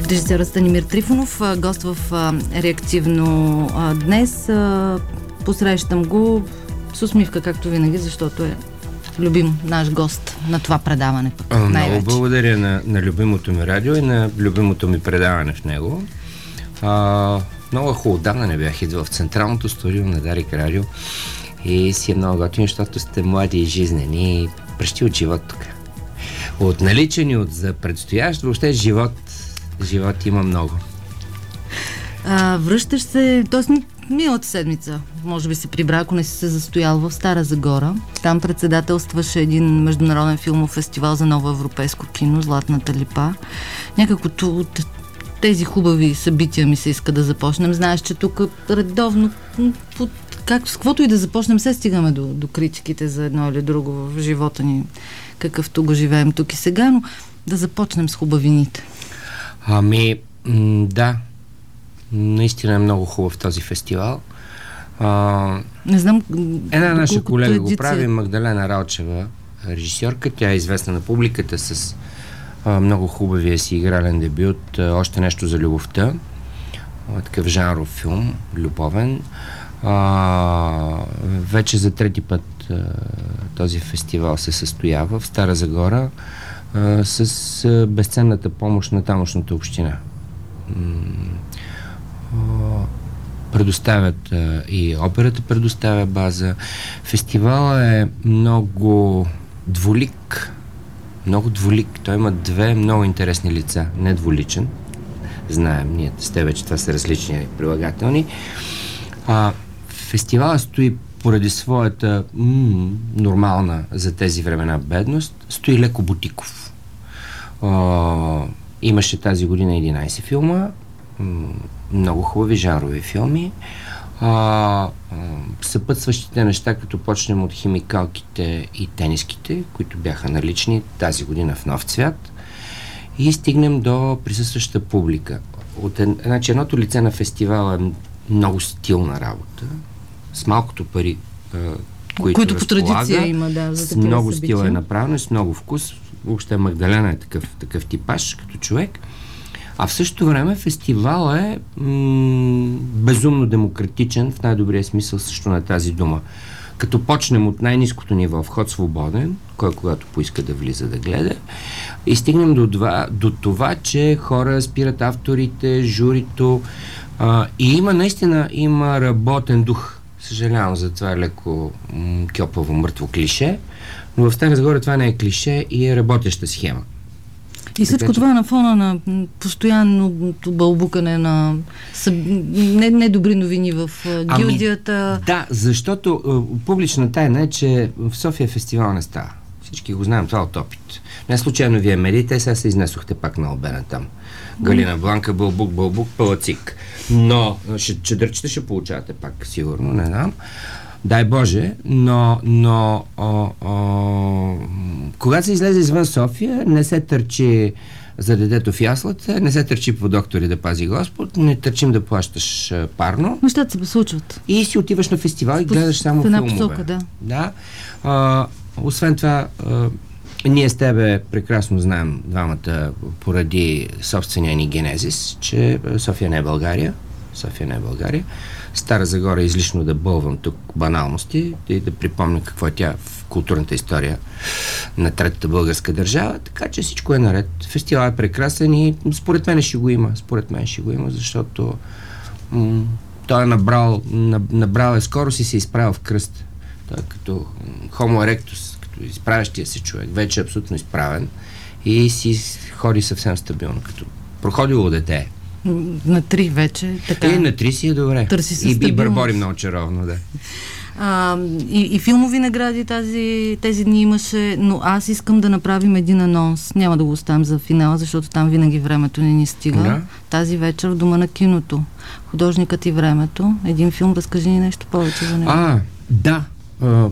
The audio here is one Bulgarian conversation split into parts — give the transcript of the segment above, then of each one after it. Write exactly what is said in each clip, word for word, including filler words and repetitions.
Режисьорът Станимир Трифонов, гост в Реактивно днес. Посрещам го с усмивка, както винаги, защото е любим наш гост на това предаване. Пък, Много най-вече. благодаря на, на любимото ми радио и на любимото ми предаване в него. А, много хубаво, давна не бях идвал в централното студио на Дарик Радио и си е много готин, защото сте млади и жизнени и пръщи от живот тук. От наличен и от за предстоящ, въобще живот, живот има много. А, връщаш се, т.е. миналата седмица, може би се прибра, ако не си се застоял в Стара Загора. Там председателстваше един международен филмов фестивал за ново европейско кино, Златната липа. Някакво от тези хубави събития ми се иска да започнем. Знаеш, че тук редовно, под, как, с каквото и да започнем, се стигаме до, до критиките за едно или друго в живота ни, какъвто го живеем тук и сега, но да започнем с хубавините. Ами, м- да. Наистина е много хубав този фестивал. А, Не знам. една наша колега традиция... го прави, Магдалена Ралчева, режисьорка. Тя е известна на публиката с а, много хубавия си игрален дебют. А, още нещо за любовта. А, такъв жанров филм, любовен. А, вече за трети път а, този фестивал се състоява в Стара Загора а, с а, безценната помощ на тамошната община. Предоставят а, и операта предоставя база. Фестивалът е много двулик. Много двулик. Той има две много интересни лица. Не двуличен. Знаем, ние с тебе, че това са различни прилагателни. А, фестивалът стои поради своята м- нормална за тези времена бедност, стои леко бутиков. А, имаше тази година единайсет филма, много хубави жанрови филми. А, а, съпътстващите неща, като почнем от химикалките и тениските, които бяха налични тази година в нов цвят, и стигнем до присъстващата публика. От ед... значи, едното лице на фестивала е много стилна работа, с малкото пари, а, които, които по разполага, традиция има, да, за с много събития. стил е направено, с много вкус. Въобще Магдалена е такъв, такъв типаж като човек. А в същото време фестивал е м- безумно демократичен, в най-добрия смисъл също на тази дума. Като почнем от най-ниското ниво, вход свободен, кой когато поиска да влиза да гледа, и стигнем до, два, до това, че хора спират авторите, журито, а, и има наистина има работен дух. Съжалявам за това леко м- кьопаво мъртво клише, но в Стара Загора това не е клише и е работеща схема. И всичко това е на фона на постоянното бълбукане на съб... недобри не новини в гилдията. Ами, да, защото uh, публична тайна е, че в София фестивал не става. Всички го знаем, това от опит. Не случайно вие медиите, сега се изнесохте пак на обена там. Галина Бланка, бълбук, бълбук, палацик. Но ще, чедърчета ще получавате пак, сигурно, не знам. Дай Боже, но, но о, о, когато се излезе извън София, не се търчи за детето в яслата, не се търчи по доктори да пази Господ, не търчим да плащаш а, парно. Нещата се случват. И си отиваш на фестивал и гледаш само филмове. Посока, да. Да. А, освен това, а, ние с тебе прекрасно знаем двамата поради собствения ни генезис, че София не е България. София не е България. Стара Загора е излишно да бълвам тук баналности и да припомня какво е тя в културната история на третата българска държава, така че всичко е наред. Фестивал е прекрасен и според мен ще го има. Според мен ще го има, защото м- той е набрал, набрал е скоро си се изправил в кръст. Той е като Homo erectus, като изправящия се човек, вече е абсолютно изправен и си ходи съвсем стабилно, като проходило дете. На три вече. Така. И на три си е добре. Търси се и, стабилност. И бърбори много чаровно, да. А, и, и филмови награди тази, тези дни имаше, но аз искам да направим един анонс. Няма да го оставим за финала, защото там винаги времето не ни стига. Да. Тази вечер в Дома на киното. Художникът и времето. Един филм, разкажи ни нещо повече за него. А, да. А,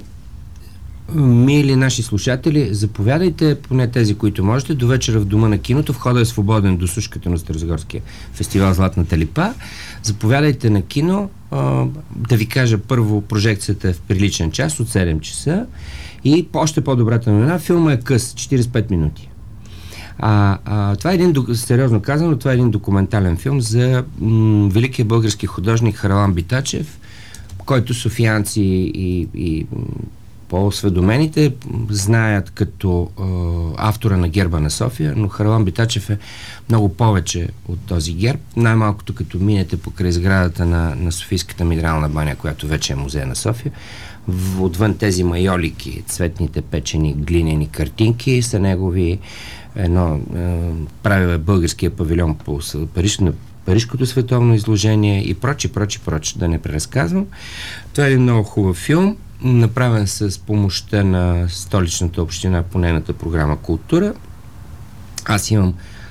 мили наши слушатели, заповядайте, поне тези, които можете, до вечера в Дома на киното. Входът е свободен до сушката на Старозагорския фестивал Златната липа. Заповядайте на кино. А, да ви кажа, първо, прожекцията е в приличен час от седем часа и още по-добрата новина, филма е къс, четирийсет и пет минути. А, а, това е един, сериозно казано, това е един документален филм за м, великия български художник Харалан Битачев, който софиянци и, и по-осведомените знаят като е, автора на Герба на София, но Харалан Битачев е много повече от този герб. Най-малкото като минете покрай сградата на, на Софийската минерална баня, която вече е музей на София, в, отвън тези майолики, цветните печени глинени картинки са негови. Едно е, правил е българския павилион по Париж, на Парижското световно изложение и прочи, прочи, прочи, да не преразказвам. Това е един много хубав филм, направен с помощта на столичната община по нейната програма Култура. Аз имам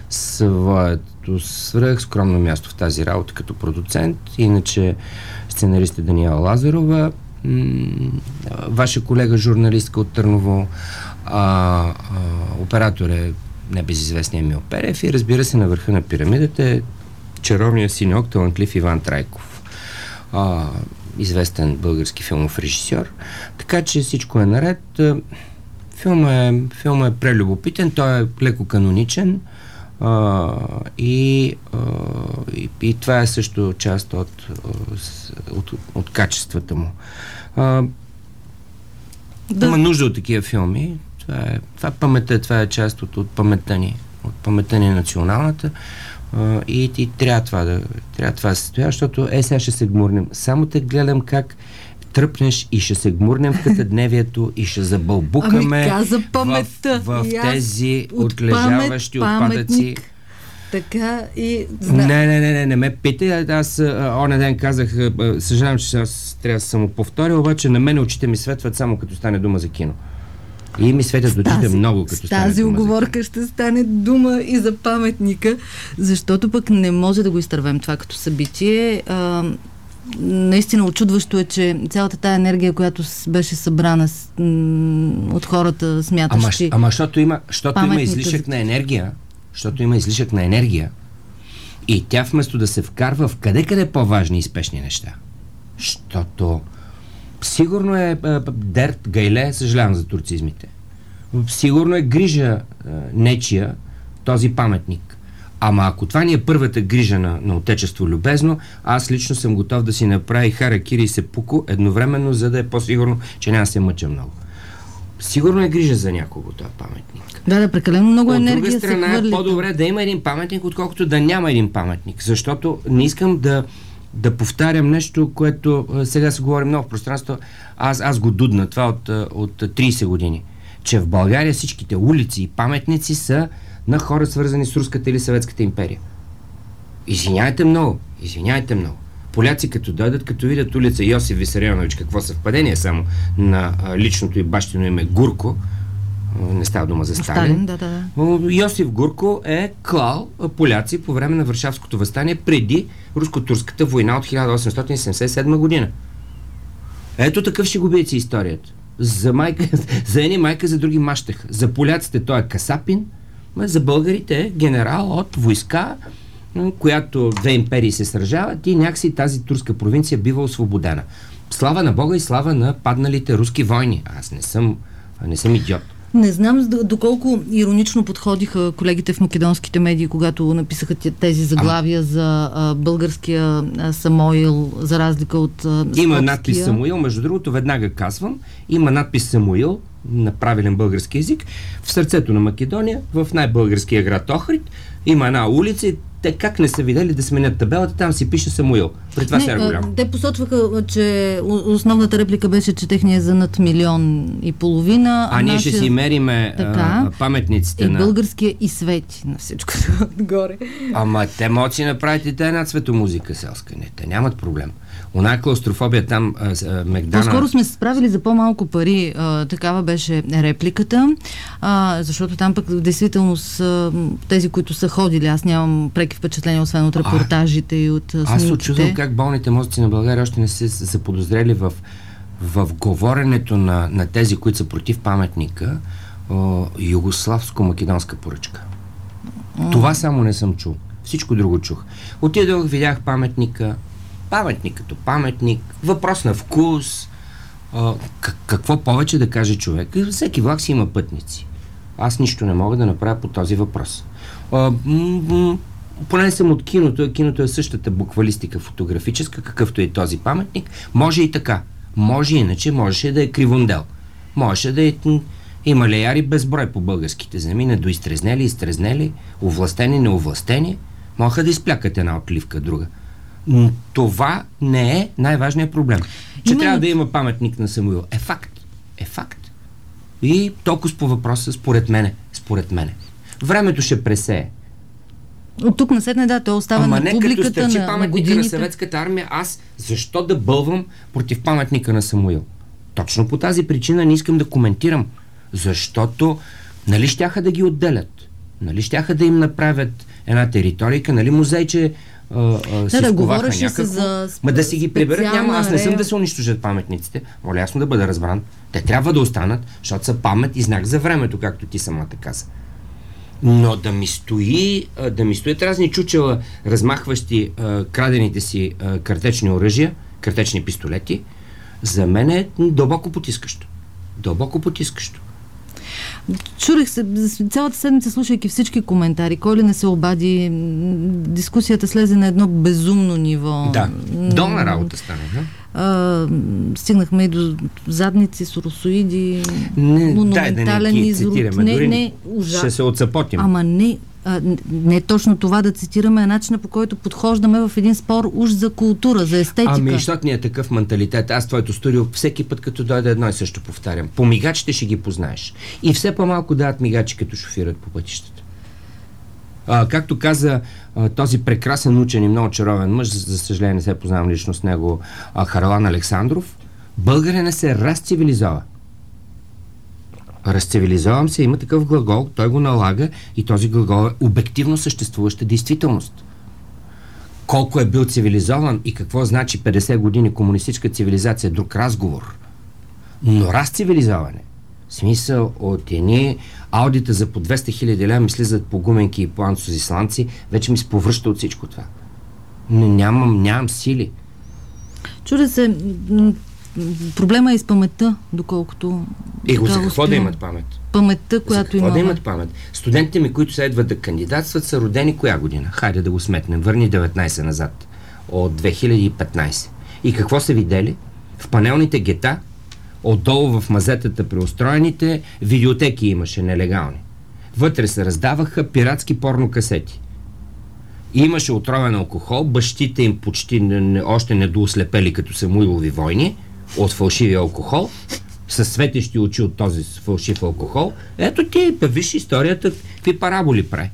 своето свръх скромно място в тази работа като продуцент, иначе сценарист е Даниела Лазарова, м- ваша колега журналистка от Търново, а, а, оператор е небезизвестния Емил Перев и разбира се на върха на пирамидата е чаровният синьок, талантлив Иван Трайков. А, известен български филмов режисьор. Така че всичко е наред. Филмът е, филма е прелюбопитен, той е леко каноничен а, и, а, и, и това е също част от, от, от качествата му. А, да. Има нужда от такива филми. Това е, това паметта, това е част от, от паметта ни, от паметта ни националната. Uh, и, и трябва това да трябва това да се стоя, защото е сега ще се гмурнем. Само те гледам как тръпнеш и ще се гмурнем в катадневието и ще забълбукаме ами, каза паметта. в, в тези от отлежаващи памет, отпадъци. Така и... Зна... Не, не, не, не, не ме питай. Аз оня ден казах, съжалявам, че аз трябва да съм му повторил, обаче на мен очите ми светват само като стане дума за кино. И ми светят очите много, като стане тази оговорка ще стане дума и за паметника, защото пък не може да го изтървем това като събитие. А, наистина очудващо е, че цялата тая енергия, която беше събрана с, м- от хората, смятащи... Ама, ама защото има, защото има излишък на енергия, защото има излишък на енергия и тя вместо да се вкарва в къде-къде по-важни и спешни неща. Защото сигурно е дерт, гайле, съжалявам за турцизмите. Сигурно е грижа е, нечия този паметник. Ама ако това ни е първата грижа на, на отечество любезно, аз лично съм готов да си направя харакири и сепуко едновременно, за да е по-сигурно, че няма да се мъча много. Сигурно е грижа за някого този паметник. Да, да, прекалено много от енергия се хвърли. От друга страна е по-добре да има един паметник, отколкото да няма един паметник. Защото не искам да да повтарям нещо, което а, сега се говори много в пространството. Аз, аз го дудна това от, от трийсет години. Че в България всичките улици и паметници са на хора, свързани с Руската или Съветската империя. Извиняйте много. Извиняйте много. Поляци като дойдат, като видят улица Йосиф Висарионович, какво съвпадение само на а, личното и бащино име Гурко, а, не става дума за Сталин. Сталин да, да, да. Йосиф Гурко е клал поляци по време на Варшавското въстание преди Руско-турската война от хиляда осемстотин седемдесет и седма година. Ето такъв ще го биете историята. За, майка, за едни майка, за други мащах. За поляците той е Касапин, за българите е генерал от войска, която две империи се сражават и някакси тази турска провинция бива освободена. Слава на Бога и слава на падналите руски войни. Аз не съм, не съм идиот. Не знам доколко иронично подходиха колегите в македонските медии, когато написаха тези заглавия а... за а, българския а, Самуил, за разлика от а, Има скопския. Надпис Самуил, между другото, веднага казвам, има надпис Самуил на правилен български език в сърцето на Македония, в най-българския град Охрид. Има една улица и те как не са видели да сменят табелата, там си пише Самуил. При това сега голямо. Те посочваха, че основната реплика беше, че техния е за над милион и половина. А, а ние нашия... ще си мериме така, а, паметниците и на... българския и свети на всичко отгоре. Ама те могат си направите и те една цветомузика селска. Не, те нямат проблем. Она клаустрофобия там, а, а, Мегдана... По-скоро сме се справили за по-малко пари. А, такава беше репликата. А, защото там пък действително с тези, които са ходили, аз нямам преки впечатления, освен от репортажите а, и от снимките. Аз се очудвам как болните мозъци на България още не се заподозрели в, в говоренето на, на тези, които са против паметника, о, югославско-македонска поръчка. Mm. Това само не съм чул. Всичко друго чух. Отидох, видях паметника, паметник като паметник, въпрос на вкус, о, как, какво повече да каже човек. Всеки влак си има пътници. Аз нищо не мога да направя по този въпрос. А, м- м- поне съм от киното, киното е същата буквалистика фотографическа, какъвто е и този паметник. Може и така. Може иначе, можеше да е кривондел. Можеше да е... Има леяри безброй по българските земи, недоизтрезнели, изтрезнели, овластени, неовластени. Могаха да изплякат една отливка друга. Но това не е най-важният проблем. Че има... трябва да има паметник на Самуил. Е факт. Е факт. И толкова по въпроса, според мене. Според мене. Времето ще пресее. От тук насетне, да, той остава Ама на публиката, като стърчи на, паметника на годините. На съветската армия, аз защо да бълвам против паметника на Самуил? Точно по тази причина не искам да коментирам. Защото, нали щяха да ги отделят? Нали щяха да им направят една територийка, нали музейче а, а, си да, сковаха да, някакво. За Ма да си ги приберат, няма. Аз не съм рея... да се унищожат паметниците. Моля ясно да бъда разбран. Те трябва да останат, защото са памет и знак за времето, както ти самата каза. Но да ми стои, да ми стоят разни чучела, размахващи а, крадените си а, картечни оръжия, картечни пистолети, за мен е дълбоко потискащо. Дълбоко потискащо. Чурих се, цялата седмица слушайки всички коментари, кой ли не се обади, дискусията слезе на едно безумно ниво. Да, долна работа стана, да? А, стигнахме и до задници, соросоиди, не, монументален да, изрод. Не, не, ужас. Ще се отцапотим. Ама не, а, не точно това да цитираме, а начина, по който подхождаме в един спор уж за култура, за естетика. Ами, защото ни е такъв менталитет. Аз твоето студио всеки път, като дойде едно и също повтарям. По мигачите ще ги познаеш. И все по-малко дават мигачи, като шофират по пътищата. А, както каза а, този прекрасен учен и много чаровен мъж, за, за съжаление не се познавам лично с него, а, Харлан Александров, българина се разцивилизова. Разцивилизовам се, има такъв глагол, той го налага и този глагол е обективно съществуваща действителност. Колко е бил цивилизован и какво значи петдесет години комунистическа цивилизация, друг разговор. Но разцивилизоване, в смисъл от едни аудита за по двеста хиляди лева ми слизат по гуменки и по ансузисландци, вече ми се повръща от всичко това. Но нямам, нямам сили. Чудя се, проблема е и с паметта, доколкото... И го за какво успя... да имат памет? Паметта, която има. За какво да имат памет? Студентите ми, които следват да кандидатстват, са родени коя година? Хайде да го сметнем. Върни деветнайсет назад. От две хиляди и петнайсета. И какво са видели? В панелните гета, отдолу в мазетата при устроените, видеотеки имаше нелегални. Вътре се раздаваха пиратски порнокасети. Имаше отровен алкохол, бащите им почти не, не, още не доослепели като Самуилови войни от фалшивия алкохол, със светещи очи от този фалшив алкохол. Ето ти, виж историята, какви параболи прави.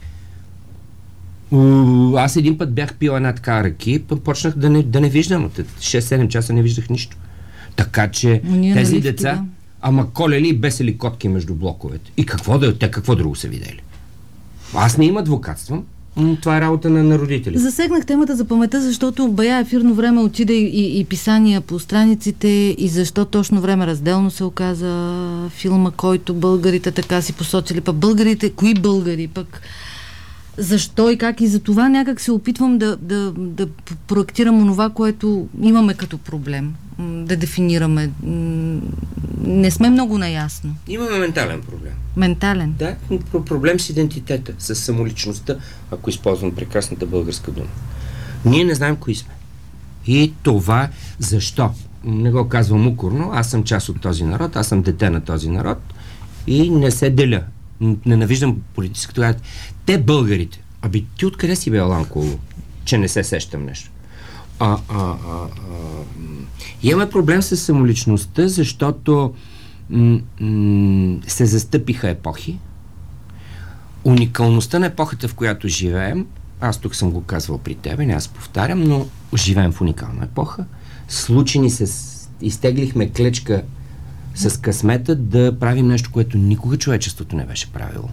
Аз един път бях пил една така ръки, почнах да не, да не виждам. От шест-седем часа не виждах нищо. Така че тези деца, да. Ама колели и бесели котки между блоковете. И какво да, те какво друго са видели? Аз не им адвокатствам. Това е работа на, на родители. Засегнах темата за паметта, защото бая ефирно време отиде и, и, и писания по страниците, и защо точно време разделно се оказа филма, който българите така си посочили. Пък българите, кои българи пък? Защо и как? И за това някак се опитвам да, да, да проектирам онова, което имаме като проблем. Да дефинираме. Не сме много наясно. Имаме ментален проблем. Ментален? Да, проблем с идентитета, с самоличността, ако използвам прекрасната българска дума. Ние не знаем кои сме. И това защо? Не го казвам укорно, аз съм част от този народ, аз съм дете на този народ и не се деля. Ненавиждам политическата тогава. Те българите. Аби ти откъде си бе, Аланко, че не се сещам нещо? А, а, а, а, имаме проблем с самоличността, защото м- м- се застъпиха епохи. Уникалността на епохата, в която живеем, аз тук съм го казвал при тебе, не аз повтарям, но живеем в уникална епоха. Случи ни се, изтеглихме клечка с късмета да правим нещо, което никога човечеството не беше правило.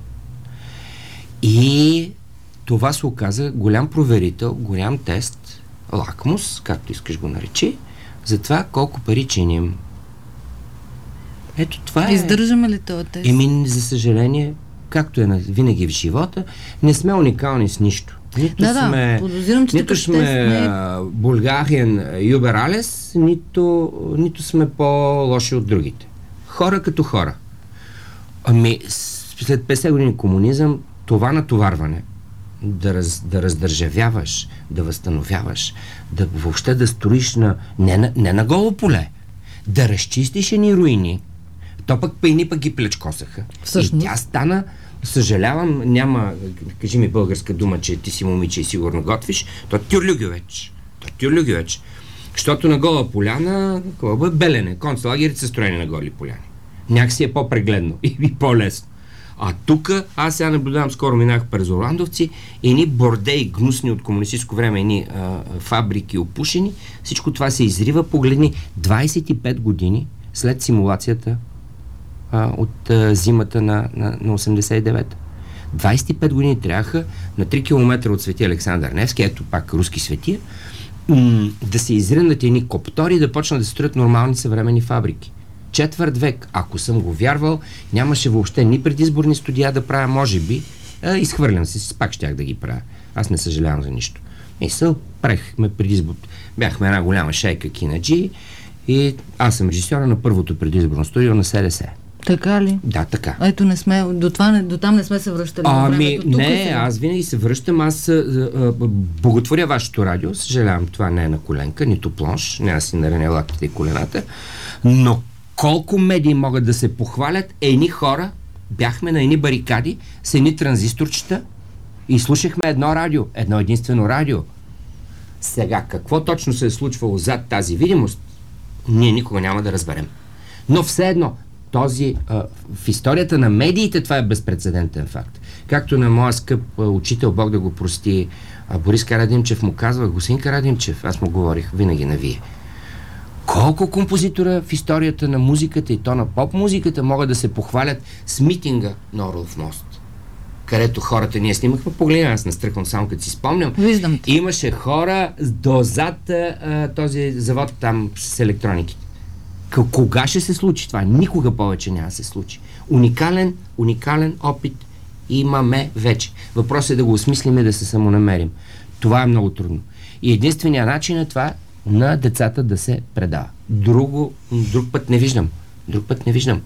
И това се оказа голям проверител, голям тест, лакмус, както искаш го наречи, за това колко пари чиним. Ето това е. Издържаме ли този тест? Еми, за съжаление, както е винаги в живота, не сме уникални с нищо. Нито да, сме, да, подозирам, че нито сме не... Булгариен Юбер Алес, нито, нито сме по-лоши от другите. Хора като хора. Ами, след петдесет години комунизъм, това натоварване, да, раз, да раздържавяваш, да възстановяваш, да въобще да строиш на, не, на, не на голо поле, да разчистиш едни руини, то пък пейни пък ги плечкосаха. Всъщност. И тя стана, съжалявам, няма, кажи ми българска дума, че ти си момиче и сигурно готвиш, то тюрлюгювеч. То тюрлюгювеч. Защото на гола поляна, какво бе, Белене, концлагерите са строени на голи поляни. Някакси е по-прегледно и, и по-лесно. А тук, аз сега наблюдавам, скоро минах през Орландовци, едни бордеи гнусни от комунистическо време, едни а, фабрики опушени, всичко това се изрива, погледни, двайсет и пет години след симулацията а, от а, зимата на, на, на осемдесет и девета. двайсет и пет години трябваха на три километра от Свети Александър Невски, ето пак руски светия, м- да се изринат едни коптори и да почнат да се строят нормални съвременни фабрики. Четвърт век, ако съм го вярвал, нямаше въобще ни предизборни студия да правя, може би, а, изхвърлям се, пак щях да ги правя. Аз не съжалявам за нищо. Мисъл, правихме предизбор. Бяхме една голяма шейка кинаджи и аз съм режисьора на първото предизборно студио на СДС. Така ли? Да, така. Ето не сме, до, това, не, до там не сме се връщали. Ами, не, аз винаги се връщам, аз а, а, боготворя вашето радио, съжалявам, това не е на коленка, нито плонш, не да си нареня лактите и колената, но колко медии могат да се похвалят, едни хора, бяхме на едни барикади с едни транзисторчета и слушахме едно радио, едно единствено радио. Сега, какво точно се е случвало зад тази видимост, ние никога няма да разберем. Но все едно, този, а, в историята на медиите това е безпрецедентен факт. Както на моя скъп а, учител, Бог да го прости, а, Борис Карадимчев му казва, господин Карадимчев, аз му говорих винаги на вие. Колко композитора в историята на музиката и то на поп-музиката могат да се похвалят с митинга на Орлов мост, където хората ние снимахме, погледна, аз настръхвам само като си спомням. Виждам. Имаше хора дозад а, този завод там с електрониките. К- кога ще се случи това? Никога повече няма да се случи. Уникален, уникален опит имаме вече. Въпросът е да го осмислим и да се самонамерим. Това е много трудно. И единственият начин е това на децата да се предава. Друго, друг път не виждам. Друг път не виждам.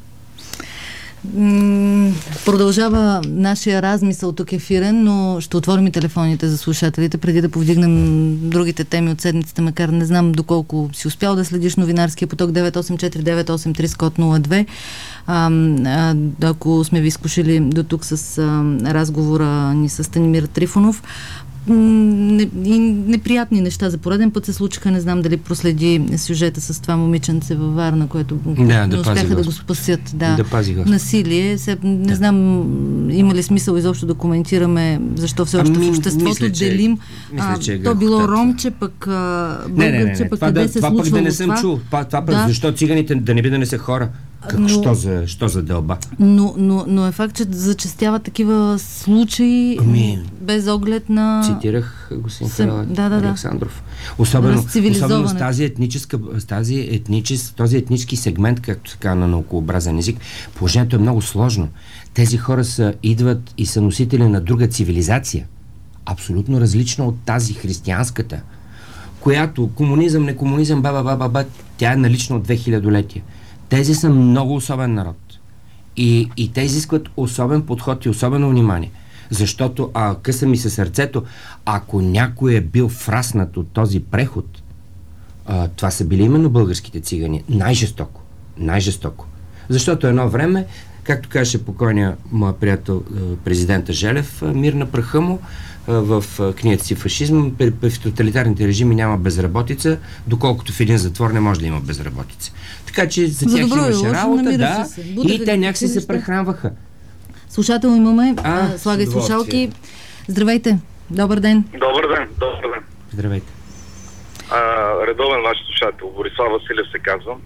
М- продължава нашия размисъл тук ефирен, но ще отворим и телефоните за слушателите, преди да повдигнем другите теми от седмицата, макар не знам доколко си успял да следиш новинарския поток. Девет осем четири девет осем три с код нула две. А, а, ако сме ви изкушили до тук с а, разговора ни с Станимир Трифонов, Не, и неприятни неща за пореден път се случиха. Не знам дали проследи сюжета с това момиченце във Варна, което да, не да успяха да го спасят. Да, да пази насилие. Се, не да. знам има ли смисъл изобщо да коментираме защо все още ами, в обществото мисля, че, делим. Мисля, че е то било ромче, пък българче, пък къде да, се това случвало пък да не съм това. чул. Това, това да. Защо циганите да не би да не са хора? Как, но, що, за, що за дълба? Но, но, но е факт, че зачестяват такива случаи ами, без оглед на... Цитирах господин Се... да, да, Александров. Особено, особено с тази етническа, с тази етничес, този етнически сегмент, както така на наукообразен език, положението е много сложно. Тези хора са, идват и са носители на друга цивилизация, абсолютно различна от тази християнската, която комунизъм, не комунизъм, баба, баба, баба, тя е налична от две хилядолетия. Тези са много особен народ. И, и те изискват особен подход и особено внимание. Защото, а, къса ми се сърцето, ако някой е бил фраснат от този преход, а, това са били именно българските цигани. Най-жестоко. Най-жестоко. Защото едно време, както каже покойния моя приятел президента Желев, мир на праха му, в книгата си "Фашизъм", в тоталитарните режими няма безработица, доколкото в един затвор не може да има безработица. Така че за, за тях имаше работа, да, и те някакси се прехранваха. Слушател имаме, а, а, слагай слушалки. Здравейте, добър ден. Добър ден, добър ден. Здравейте. А, редовен ваш слушател, Борислав Василев се казвам.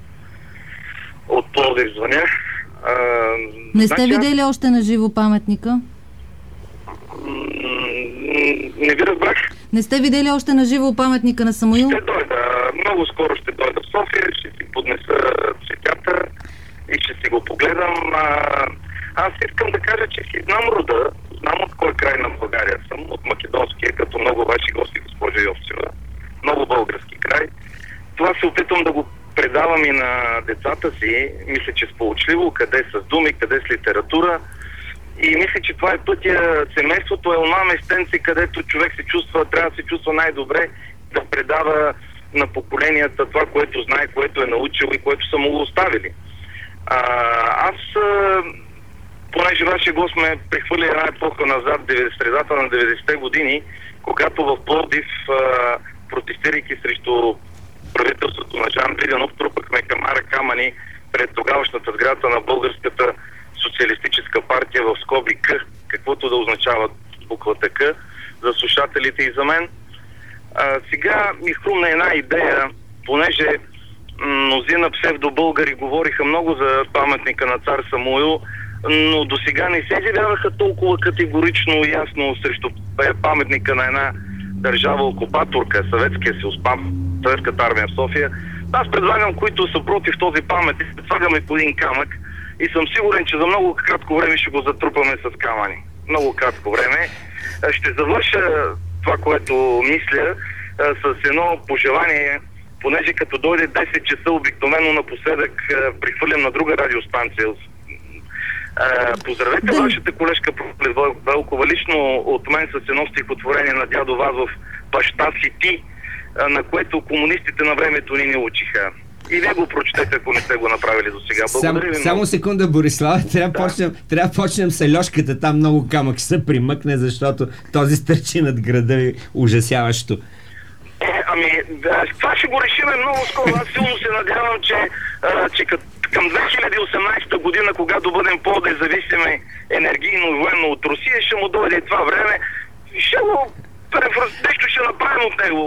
От Пловдив звъня. А, не сте значи, видели още на живо паметника? Не ви разбрах. Не сте видели още на живо паметника на Самуил? Ще дойда. Много скоро ще дойда в София, ще си поднеса цветята и ще си го погледам. А, аз искам да кажа, че си знам рода, знам от кой край на България съм, от македонския, като много ваши гости, госпожа Йовчева. Много български край. Това се опитвам да го предавам и на децата си. Мисля, че сполучливо, къде с думи, къде с литература. И мисля, че това е пътя. Семейството е онова местенце, където човек се чувства, трябва да се чувства най-добре, да предава на поколенията това, което знае, което е научил и което са му го оставили. А, аз, понеже вашия гост ме прехвърли една епоха назад, средата на деветдесетте години, когато в Пловдив, протестирайки срещу правителството на Жан Виденов, трупахме камара камъни пред тогавашната сграда на Българската социалистическа партия в скоби К, каквото да означава буквата К, за слушателите и за мен. А, сега ми хрумна една идея, понеже мнозина псевдобългари говориха много за паметника на цар Самуил, но до сега не се изявяваха толкова категорично и ясно срещу паметника на една държава-окупаторка, Съветския съюз, Съветската армия в София. Аз предлагам, които са против този паметник, слагаме по един камък и съм сигурен, че за много кратко време ще го затрупаме с камъни. Много кратко време. Ще завърша това, което мисля, с едно пожелание, понеже като дойде десет часа, обикновено напоследък прихвърлям на друга радиостанция. Поздравете да. Вашата колежка Велкова лично от мен с едно стихотворение на дядо Вазов "Баща си ти", на което комунистите на времето ни не учиха. И вие го прочетете, ако не сте го направили до сега. Благодаря ви. Сам, само секунда, Борислав, трябва да почнем, трябва да почнем с Льошката, там много камък се примъкне, защото този стърчи над града е ужасяващо. Е, ами, да, това ще го решиме много скоро. Аз силно се надявам, че, а, че към две хиляди и осемнадесета година, когато бъдем по-независими енергийно и военно от Русия, ще му дойде това време. Ще го нещо ще направим от него.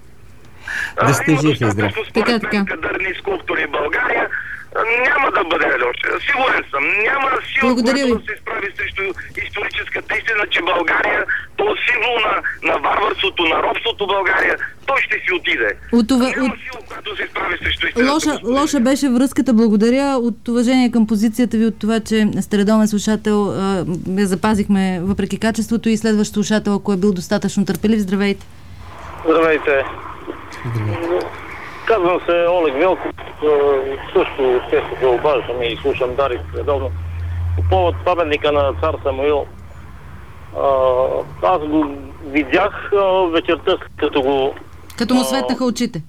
Да сте жив и здрав. Така, така. Кадърни скулптури в България. Няма да бъде, Леша. Сигурен съм. Няма сила, която да се изправи срещу историческата истина, че България, то символ на, на варварството, на робството България, той ще си отиде. От това, Няма от... сила, която се изправи срещу истината. Лоша, лоша беше връзката. Благодаря от уважение към позицията ви, от това, че сте редовен слушател. Я запазихме въпреки качеството и следващ слушател, ако е бил достатъчно търпелив. Здравейте. Здравейте. Здравейте. Казвам се Олег Велков, също често се обаждам и слушам Дарик редовно. По повод паметника на цар Самуил, аз го видях вечерта, като го... Като му светнаха очите?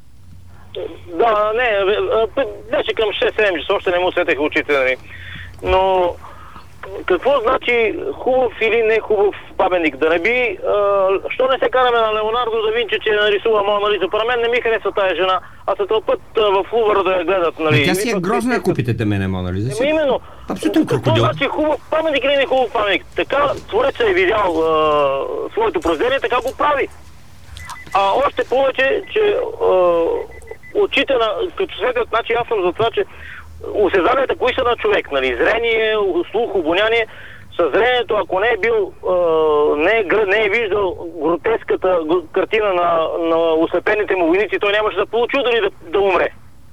Да, не, беше към шест-седем часа, още не му светнаха очите, нали. Но какво значи хубав или не хубав паметник? Да не би, а, що не се караме на Леонардо да Винчи, че нарисува Мона Лиза? Para мен не ми харесва тая жена, а се тълпът в Лувъра да я гледат, нали? Тя си е грозна, ако питате мене, Мона Лиза. Еми, именно. Абсолютно крокодил. Това значи хубав паметник или не хубав паметник? Така творецът е видял а, своето произведение, така го прави. А още повече, че а, очите на, като светят, значи аз съм за това, че осезанията, кои са на човек, нали, зрение, слух, обоняние, със зрението, ако не е бил, а, не, е, не е виждал гротеската картина на, на ослепените му войници, той нямаше да получи дори да, да умре.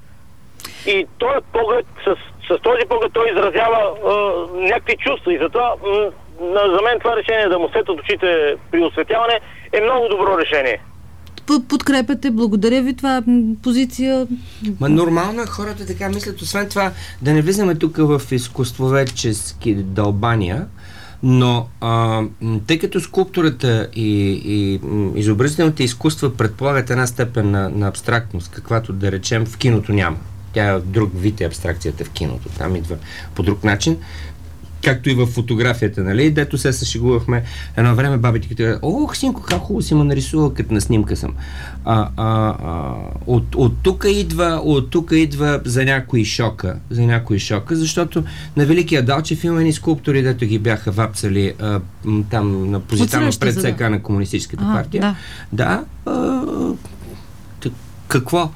И този поглед, с, с този поглед той изразява а, някакви чувства и затова м- за мен това решение да му светят очите при осветяване е много добро решение. Подкрепяте, благодаря ви, това е позиция. Ма нормално е хората така мислят, освен това да не влизаме тук в изкуствоведчески дълбания, но а, тъй като скулптурата и, и изобразителните изкуства предполагат една степен на, на абстрактност, каквато да речем в киното няма. Тя е друг вид е абстракцията в киното, там идва по друг начин. Както и в фотографията, нали? Дето се съшегувахме едно време, бабите като казват: "Ох, синко, как хубаво си ме нарисувал, като на снимка съм." А, а, а, от, от тук идва, от тук идва за някои шока, за някои шока, защото на Великия Далчев има едни скулптори, дето ги бяха вапцали а, там на позитивно пред ЦК да. На Комунистическата а, партия. Да. Да а, тък, какво?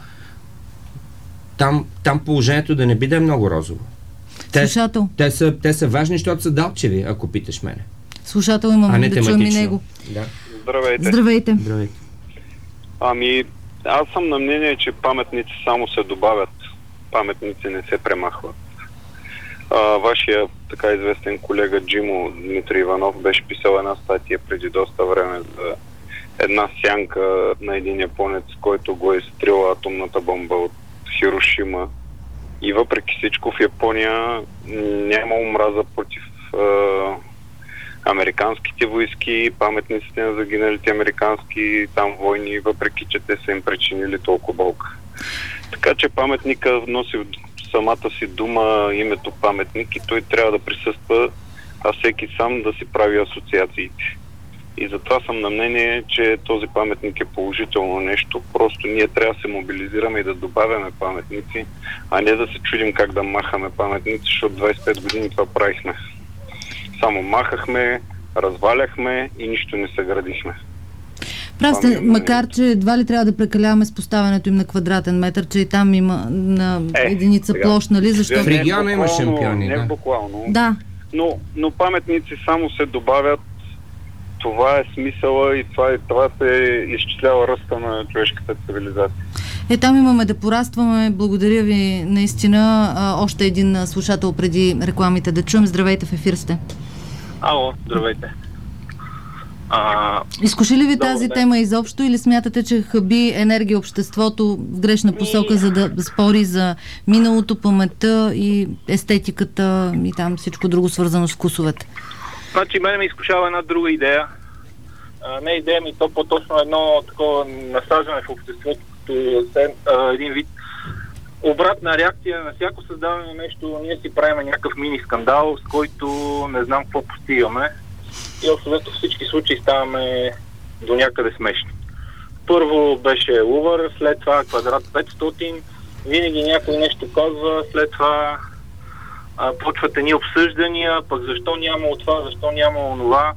Там, там положението да не биде много розово. Те, Слушател. Те са, те са важни, защото са далчеви, ако питаш мене. Слушател имаме, да чуем и него. Да. Здравейте. Здравейте. Здравейте. Ами, аз съм на мнение, че паметници само се добавят. Паметници не се премахват. А, вашия така известен колега Джимо Дмитрий Иванов беше писал една статия преди доста време за една сянка на един японец, който го е изстрелила атомната бомба от Хирошима. И въпреки всичко в Япония няма омраза против е, американските войски, паметниците на загиналите американски там войни, въпреки че те са им причинили толкова болка. Така че паметника носи самата си дума, името паметник, и той трябва да присъства, а всеки сам да си прави асоциациите. И затова съм на мнение, че този паметник е положително нещо. Просто ние трябва да се мобилизираме и да добавяме паметници, а не да се чудим как да махаме паметници, защото двайсет и пет години това правихме. Само махахме, разваляхме и нищо не съградихме. Прав сте, макар че едва ли трябва да прекаляваме с поставянето им на квадратен метър, че и там има на е, единица сега площ, нали? Защото в региона има шампиони. Не да. буквално. Да. Но, но паметници само се добавят. Това е смисъла и това, това се изчислява ръста на човешката цивилизация. Е, там имаме да порастваме. Благодаря ви наистина. А, още един слушател преди рекламите да чуем. Здравейте, в ефир сте. Ало, здравейте. А... Изкуши ли ви Добре, тази да. тема изобщо или смятате, че хаби енергия обществото в грешна посока, за да спори за миналото, паметта и естетиката и там всичко друго свързано с вкусовете? Значи, мене ми изкушава една друга идея. А, не идея ми, то по-точно едно такова насаждане в обществото, като а, един вид обратна реакция на всяко създаване на нещо. Ние си правим някакъв мини скандал, с който не знам какво постигаме. И общо в всички случаи ставаме до някъде смешни. Първо беше Лувър, след това Квадрат петстотин, винаги някой нещо казва, след това а, почват едни обсъждания, пък защо няма от това, защо няма онова.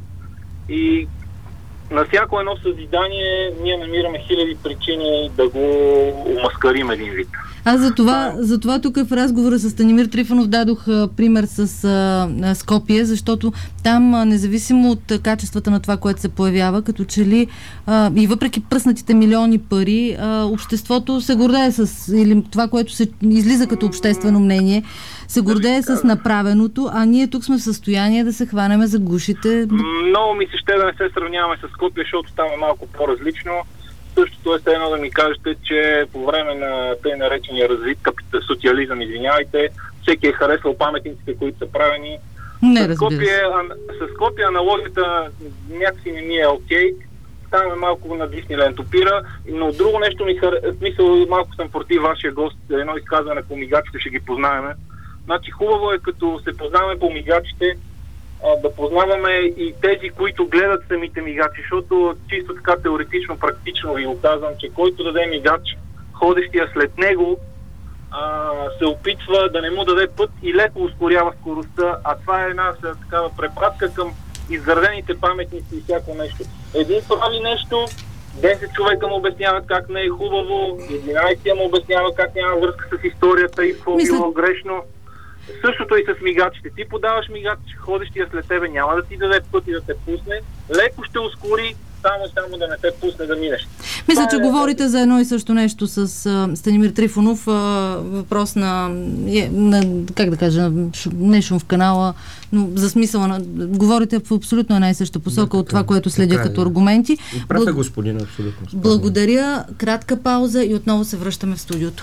И на всяко едно съзидание ние намираме хиляди причини да го омаскарим един вид. Аз за това, за това тук в разговора с Станимир Трифонов дадох а, пример с а, Скопие, защото там, а, независимо от а, качествата на това, което се появява, като че ли а, и въпреки пръснатите милиони пари, а, обществото се гордее с, или това, което се излиза като обществено мнение, се гордее с направеното, а ние тук сме в състояние да се хванеме за гушите. Много ми се ще да не се сравняваме с Скопие, защото там е малко по-различно. Същото е едно да ми кажете, че по време на тъй наречения развит капитал, социализъм, извинявайте, всеки е харесвал паметниците, които са правени. Не, с Скопие, с Скопие аналогията някакси не ми е окей. Там е малко на Дисниленд опира, но друго нещо ми харесва, смисъл, малко съм против вашия гост, едно изказване по мигачите, ще ги познаваме. Значи хубаво е, като се познаваме по мигачите, да познаваме и тези, които гледат самите мигачи, защото чисто така теоретично, практично ви го казвам, че който даде мигач, ходещия след него а, се опитва да не му даде път и леко ускорява скоростта, а това е една такава препратка към изградените паметници и всяко нещо. Един прави нещо, десет човека му обясняват как не е хубаво, единайсет му обяснява как няма връзка с историята и какво Мисля... било грешно. Същото и с мигачите. Ти подаваш мигач, ходещия след тебе няма да ти даде път и да те пусне. Леко ще ускори, само само да не те пусне да минеш. Мисля, Това че е... говорите за едно и също нещо с а, Станимир Трифонов. А, въпрос на, на, как да кажа, не шум в канала, но за смисъла на... Говорите в абсолютно една и съща посока да, от това, което следя като аргументи. Прав е господин, абсолютно. Благодаря. Кратка пауза и отново се връщаме в студиото.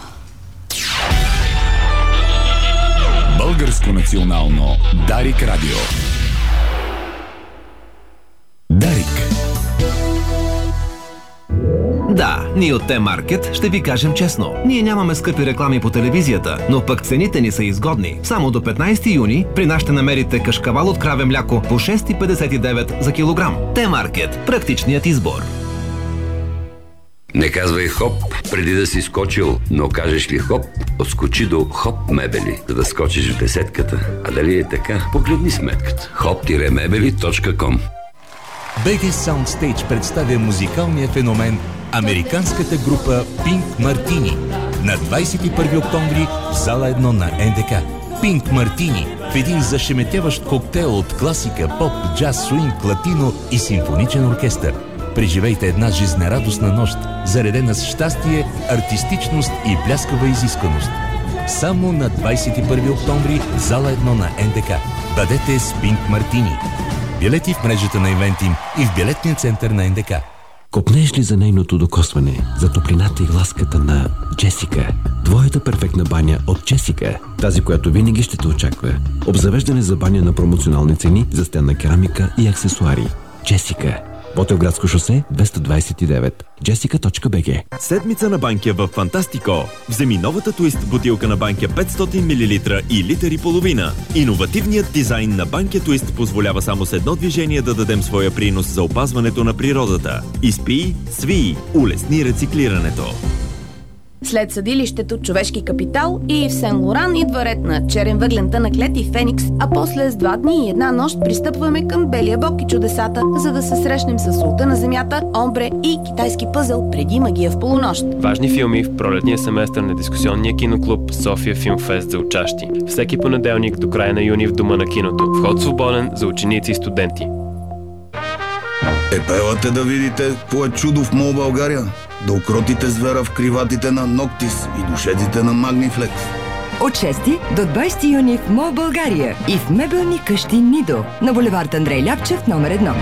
Българско национално Дарик Радио. Дарик. Да, ние от Т-Маркет ще ви кажем честно. Ние нямаме скъпи реклами по телевизията, но пък цените ни са изгодни. Само до петнайсети юни при нас ще намерите кашкавал от краве мляко по шест петдесет и девет за килограм. Т-Маркет. Практичният избор. Не казвай хоп преди да си скочил, но кажеш ли хоп, отскочи до Хоп мебели, за да скочиш в десетката. А дали е така? Погледни сметката. хоп мебели точка ком. би джи Soundstage представя музикалния феномен американската група Pink Martini на двайсет и първи октомври в зала едно на Ен Де Ка. Pink Martini в един зашеметяващ коктейл от класика, поп, джаз, суинг, латино и симфоничен оркестър. Преживейте една жизнерадостна нощ, заредена с щастие, артистичност и бляскава изисканост. Само на двайсет и първи октомври в зала едно на Ен Де Ка. Бъдете с Pink Martini. Билети в мрежата на Ивентим и в билетния център на Ен Де Ка. Копнееш ли за нейното докосване, за топлината и ласката на Джесика? Твоята перфектна баня от Джесика. Тази, която винаги ще те очаква. Обзавеждане за баня на промоционални цени за стенна керамика и аксесуари. Джесика. Ботевградско шосе двеста двадесет и девет. джесика точка би джи. Седмица на Банкя в Фантастико. Вземи новата Твист бутилка на Банкя петстотин милилитра и литър и половина. Иновативният дизайн на Банкя Твист позволява само с едно движение да дадем своя принос за опазването на природата. Изпий, свий, улесни рециклирането. След съдилището Човешки капитал и в Сен Лоран идва ред на черен въглен тънък лед и Феникс, а после с два дни и една нощ пристъпваме към Белия бог и чудесата, за да се срещнем с Султа на земята, Омбре и китайски пъзел преди магия в полунощ. Важни филми в пролетния семестър на дискусионния киноклуб София Филмфест за учащи. Всеки понеделник до края на юни в Дома на киното. Вход свободен за ученици и студенти. Е, пелате да видите кое чудо в Мол България. Да укротите звера в криватите на Ноктис и душеците на Магнифлекс. От шести до двадесети юни в Мол България и в мебелни къщи Нидо на булевард Андрей Ляпчев номер едно.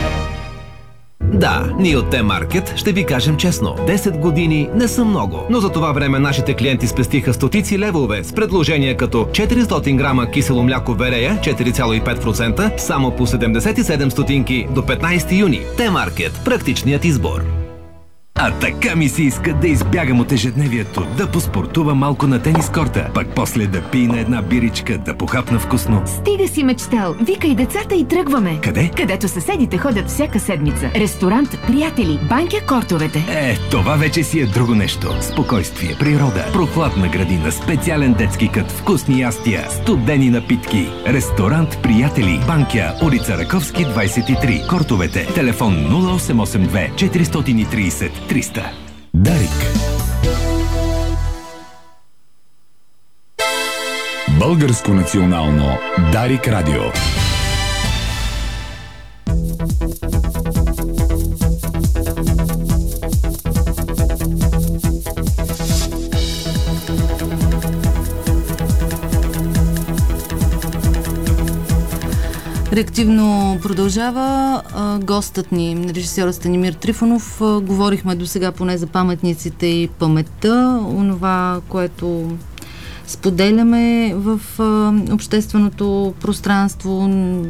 Да, ние от Т-Маркет ще ви кажем честно. десет години не са много, но за това време нашите клиенти спестиха стотици левове с предложения като четиристотин грама кисело мляко Верея четири цяло и пет процента само по седемдесет и седем стотинки до петнадесети юни. Т-Маркет. Практичният избор. А така ми се иска да избягам от ежедневието, да поспортувам малко на тенис корта, пак после да пия една биричка, да похапна вкусно. Стига си мечтал, викай децата и тръгваме. Къде? Където съседите ходят всяка седмица. Ресторант, приятели, банкя кортовете. Е, това вече си е друго нещо. Спокойствие, природа, прохладна градина, специален детски кът, вкусни ястия, студени напитки. Ресторант, приятели, банкя, улица Раковски двадесет и три. Кортовете. Телефон нула осем осем две четиристотин и тридесет триста. Дарик. Българско национално Дарик радио. Реактивно продължава. Гостът ни, режисьорът Станимир Трифонов. Говорихме до сега поне за паметниците и паметта. Онова, което споделяме в общественото пространство.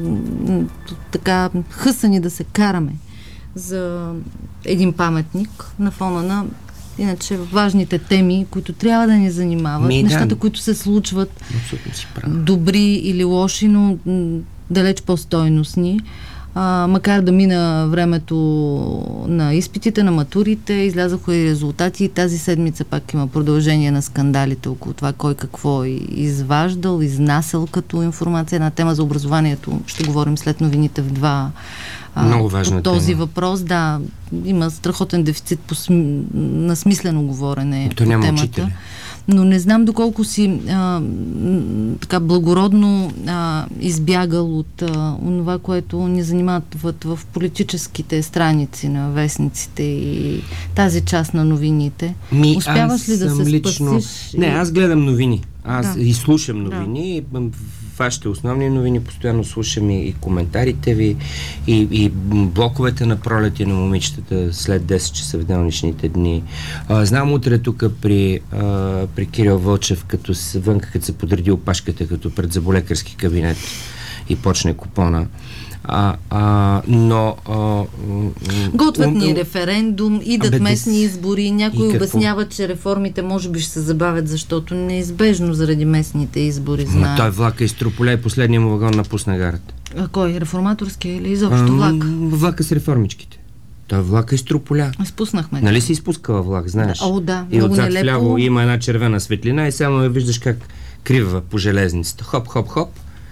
Така хъсани да се караме за един паметник на фона на иначе важните теми, които трябва да ни занимават. Ми, нещата, да. които се случват добри или лоши, но далеч по-стойностни. А, макар да мина времето на изпитите, на матурите, излязоха и резултати. Тази седмица пак има продължение на скандалите около това кой какво е изваждал, изнасял като информация. Една тема за образованието. Ще говорим след новините в два. Много важна по този тема. въпрос. Да, има страхотен дефицит по см... на смислено говорене То по няма темата. учители. Но не знам доколко си а, така благородно а, избягал от а, онова, което ни занимават в, в политическите страници на вестниците и тази част на новините. Ми, Успяваш ли да се лично... спасиш? Не, аз гледам новини. Аз да. и слушам новини. Да. Вашите основни новини, постоянно слушам и, и коментарите ви, и, и блоковете на пролети на момичетата след десет часа в делничните дни. А, знам утре тук при, а, при Кирил Вълчев, като се, вънка, като се подреди опашката, като пред заболекарски кабинет и почне купона. А, а, но а, готвят ни референдум, идат бе, местни избори, някои обясняват, че реформите може би ще се забавят, защото неизбежно заради местните избори знаят. Той влака из Трополя и последния му вагон напусна гарата. А кой? Реформаторския или изобщо влак? Влака с реформичките. Той влака из Трополя. Изпуснахме. Нали си изпускала влак, знаеш? Да, о, да. И отзад нелепо. вляво има една червена светлина и само виждаш как крива по железницата. Хоп, хоп, хоп.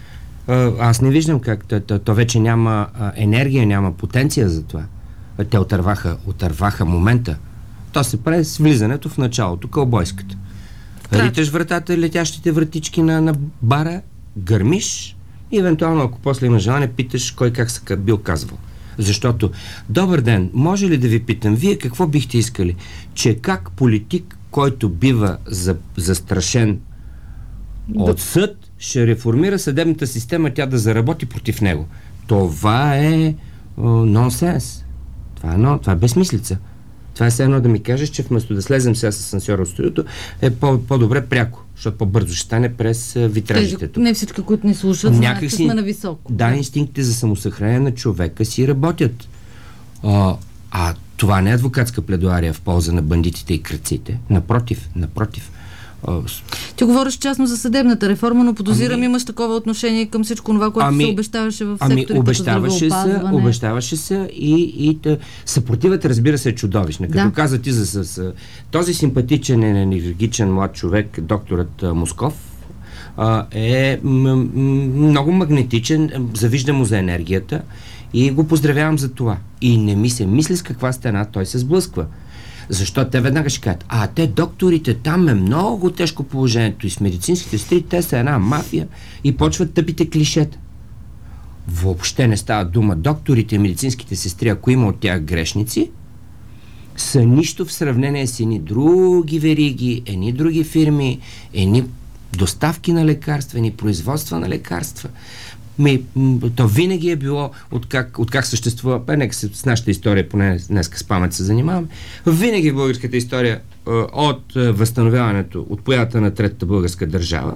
Аз не виждам как. То, то, то вече няма а, енергия, няма потенция за това. Те отърваха, отърваха момента. То се прави с влизането в началото, кълбойската. Риташ вратата, летящите вратички на, на бара, гърмиш и евентуално, ако после има желание, питаш кой как се бил казвал. Защото, добър ден, може ли да ви питам, вие какво бихте искали? Че как политик, който бива за, застрашен да. от съд, ще реформира съдебната система, тя да заработи против него. Това е о, нонсенс. Това е, но, това е безмислица. Това е все едно да ми кажеш, че вместо да слезем сега с асансьора от студиото, е по- по-добре пряко, защото по-бързо ще стане през витражите. Тези, не всички, които ни слушат, знаят, че си, сме нависоко. Да, инстинктите за самосъхранение на човека си работят. А, а това не е адвокатска пледуария в полза на бандитите и крадците. Напротив, напротив. Ти говориш частно за съдебната реформа, но подозирам ами, имаш такова отношение към всичко това, което ами, се обещаваше в секторите ами, обещаваше като здравеопазване. Се, обещаваше се и, и тъ, съпротивата, разбира се, е чудовищна. Като да. каза ти за, за, за този симпатичен, енергичен млад човек, докторът а, Москов, а, е м- м- много магнетичен, завижда му за енергията и го поздравявам за това. И не ми се мисли с каква стена той се сблъсква. Защото те веднага ще кажат, а те докторите, там е много тежко положението и с медицинските сестри, те са една мафия и почват тъпите клишета. Въобще не става дума. Докторите и медицинските сестри, ако има от тях грешници, са нищо в сравнение с едни други вериги, едни други фирми, едни доставки на лекарства, едни производства на лекарства. Ми, то винаги е било, откак, откак съществува, бе, нека с нашата история, поне днеска с памет се занимаваме, винаги в българската история от възстановяването, от появата на Третата българска държава,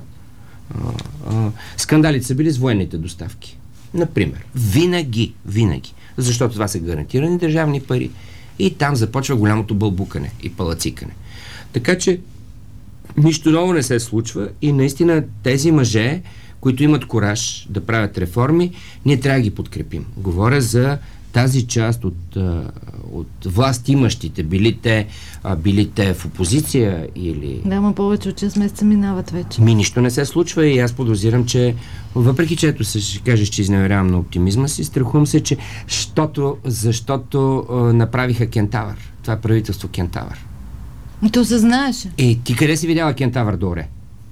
скандалите са били с военните доставки. Например. Винаги, винаги. Защото това са гарантирани държавни пари и там започва голямото бълбукане и палацикане. Така че нищо ново не се случва и наистина тези мъже, които имат кураж да правят реформи, ние трябва да ги подкрепим. Говоря за тази част от, от власт имащите, били те, били те в опозиция или... Да, ма повече от шест месеца минават вече. Ми нищо не се случва и аз подозирам, че въпреки, че ето се ще кажеш, че изневерявам на оптимизма си, страхувам се, че щото, защото а, направиха Кентавър. Това е правителство Кентавър. И то се знаеше. Е, ти къде си видяла Кентавър добре?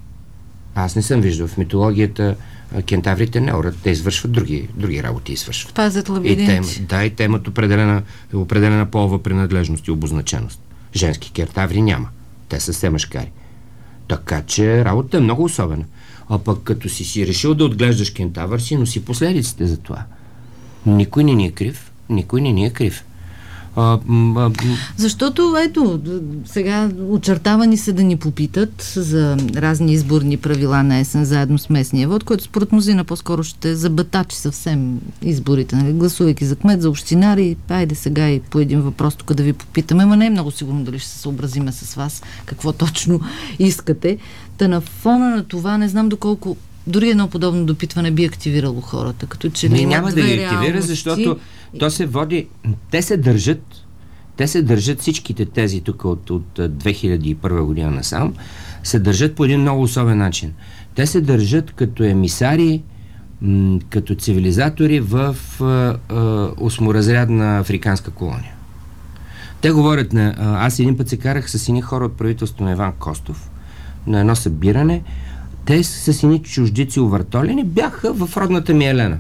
Аз не съм виждал в митологията кентаврите не орат, те извършват други, други работи извършват. Пазят лабиринти. Да, и те имат определена, определена полова принадлежност и обозначеност. Женски кентаври няма. Те са все мъжкари. Така че работата е много особена. А пък като си си решил да отглеждаш кентавър, си носи последиците за това. Никой не ни е крив. Никой не ни е крив. А, а, Защото, ето, сега очертавани се да ни попитат за разни изборни правила на есен заедно с местния вод, който според мнозина по-скоро ще забатачи съвсем изборите, нали? Гласувайки за кмет, за общинари. Айде сега и по един въпрос тук да ви попитаме, но не е много сигурно дали ще се съобразиме с вас, какво точно искате. Та на фона на това не знам доколко дори едно подобно допитване би активирало хората, като че ли не, няма да ги активира, реалности, защото то се води, те се държат, те се държат всичките тези тук от, от две хиляди и първа година насам, се държат по един много особен начин. Те се държат като емисари, м- като цивилизатори в а, а, осморазрядна африканска колония. Те говорят на... А, аз един път се карах с едни хора от правителството на Иван Костов на едно събиране. Те с едни чуждици увъртолени бяха в родната ми Елена.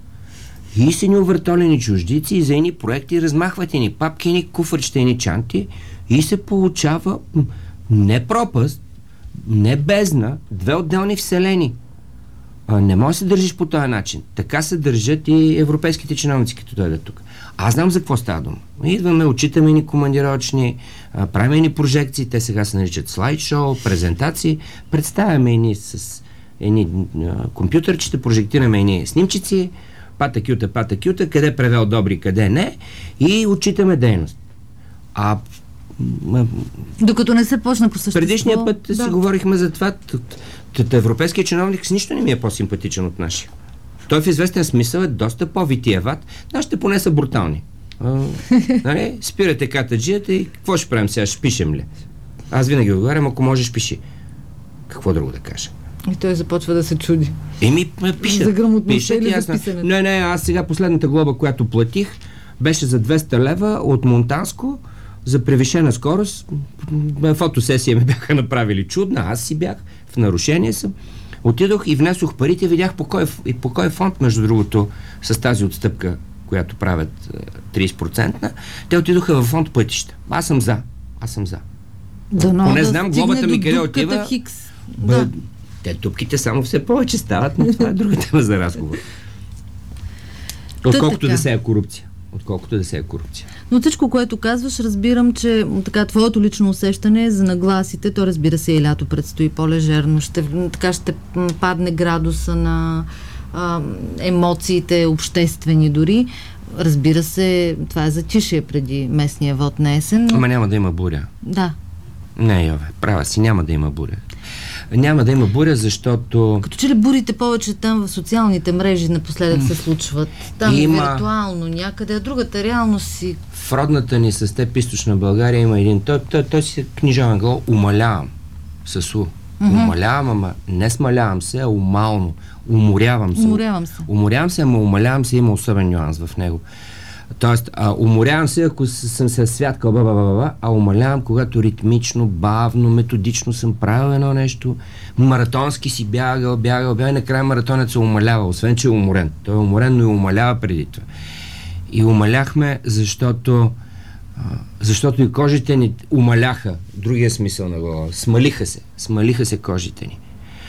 И са ни увъртолени чуждици и за едни проекти размахват едни папки, едни куфърчета, едни чанти и се получава не пропаст, не бездна, две отделни вселени. А, не може да се държиш по този начин. Така се държат и европейските чиновници, като дойдат тук. Аз знам за какво става дума. Идваме, отчитаме ни командировъчни, правим ни прожекции, те сега се наричат слайдшоу, презентации, представяме ни с едни компютърчета, прожектираме ни снимчици, пата-кюта, пата-кюта, къде превел добри, къде не, и отчитаме дейност. А докато не се почна по същество... Предишния път да. си говорихме за това. Европейският чиновник с нищо не ми е по-симпатичен от нашия. Той в известен смисъл е доста по-витиеват. Нашите поне са брутални. А, нали? Спирате катаджията и какво ще правим сега? Ще пишем ли? Аз винаги отговарям, ако можеш, пиши. Какво друго да кажа? И той започва да се чуди. Еми, пишат. За грамотността пишат, или за писането? Не, не, аз сега последната глоба, която платих, беше за двеста лева от Монтанско за превишена скорост. Фотосесия ми бяха направили чудна, аз си бях, в нарушение съм. Отидох и внесох парите, видях по кой, по кой фонд, между другото, с тази отстъпка, която правят трийсет процента, те отидоха в фонд пътища. Аз съм за. Аз съм за. Да, но поне да знам глобата ми къде отива. Хикс. Б... Да. Те дупките само все повече стават, но това е друга тема за разговор. Отколкото да се е корупция. отколкото да се е корупция. Но всичко, което казваш, разбирам, че така твоето лично усещане за нагласите, то разбира се и лято предстои по-лежерно, ще, така ще падне градуса на а, емоциите, обществени дори. Разбира се, това е затишие преди местния вод на есен. Но... Ама няма да има буря. Да. Не, Йове, права си, няма да има буря. Няма да има буря, защото... Като че ли бурите повече там в социалните мрежи напоследък се случват? Там има... е виртуално някъде, а другата реалност си... В родната ни с теб източна България има един... Той, той, той си е книжовен гол. Умалявам. С У. Mm-hmm. Умалявам, ама не смалявам се, а умално. Уморявам се. Уморявам се. Уморявам се, ама умалявам се, има особен нюанс в него. Тоест, а, уморявам се, ако съм се святкал, ба, ба, ба, ба, а умалявам, когато ритмично, бавно, методично съм правил едно нещо, маратонски си бягал, бягал, бягал и накрая маратонът се умалява, освен че е уморен. Той е уморен, но и умалява преди това. И умаляхме, защото а, защото и кожите ни умаляха, другия смисъл на глава, смалиха се, смалиха се кожите ни.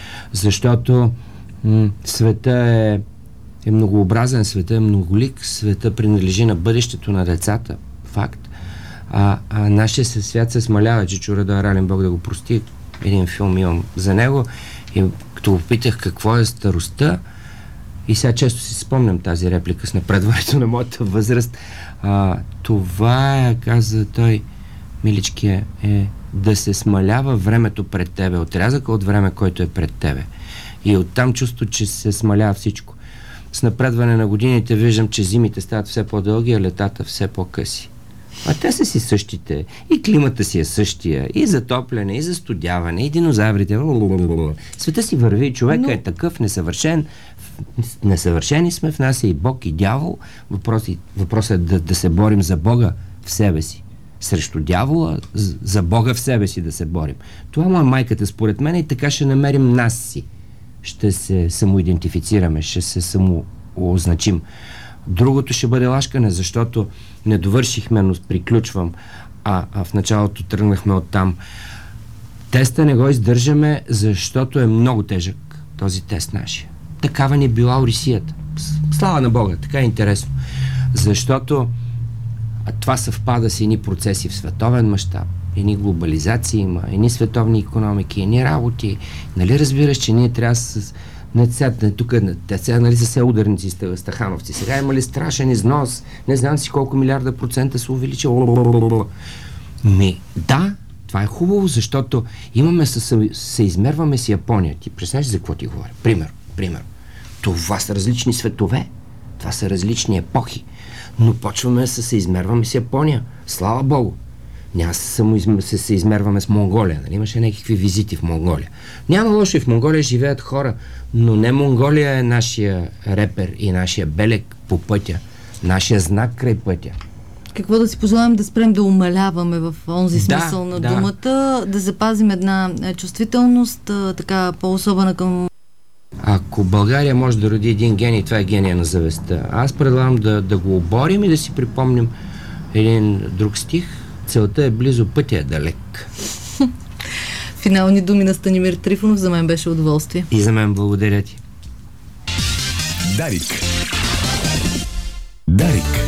Защото м- света е е многообразен, света е многолик, света принадлежи на бъдещето на децата, факт. А, а нашия свят се смалява, че чура да рален Бог да го прости. Един филм имам за него и като го питах какво е старостта, и сега често си спомням тази реплика с напредването на моята възраст, а, това е, каза той, миличкия, е да се смалява времето пред тебе, отрязъка от време, който е пред тебе. И оттам чувство, че се смалява всичко. С напредване на годините виждам, че зимите стават все по-дълги, а летата все по-къси. А те са си същите. И климата си е същия. И затопляне, и застудяване, и динозаврите. Света си върви. Човека Но... е такъв, несъвършен. Несъвършени сме, в нас е и Бог, и дявол. Въпросът въпрос е да, да се борим за Бога в себе си. Срещу дявола, за Бога в себе си да се борим. Това му е майката според мен, и така ще намерим нас си. Ще се самоидентифицираме, ще се самоозначим. Другото ще бъде лашкане, защото не довършихме, но приключвам, а, а в началото тръгнахме оттам. Теста не го издържаме, защото е много тежък този тест нашия. Такава ни била Орисията. Слава на Бога, така е интересно. Защото това съвпада с едни процеси в световен мащаб. Едни глобализации има, едни световни икономики, едни работи. Нали разбираш, че ние трябва с... Не, сега, не, тук, те сега, нали, са се ударници, стахановци. Сега има ли страшен износ? Не знам си колко милиарда процента се увеличи. Ми, да, това е хубаво, защото имаме, се, се измерваме с Япония. Ти представяш за какво ти говоря? Пример, пример. Това са различни светове. Това са различни епохи. Но почваме да се измерваме с Япония. Слава Богу. Няма само се, се измерваме с Монголия. Нали? Имаше някакви визити в Монголия. Няма лошо, и в Монголия живеят хора, но не Монголия е нашия репер и нашия белег по пътя. Нашия знак край пътя. Какво да си пожелаем да спрем да умаляваме в онзи смисъл да, на да. думата, да запазим една чувствителност, така по-особена към... Ако България може да роди един гений, това е гения на завестта. Аз предлагам да, да го оборим и да си припомним един друг стих. Целта е близо, пътя е далек. Финални думи на Станимир Трифонов. За мен беше удоволствие. И за мен благодаря ти. Дарик. Дарик.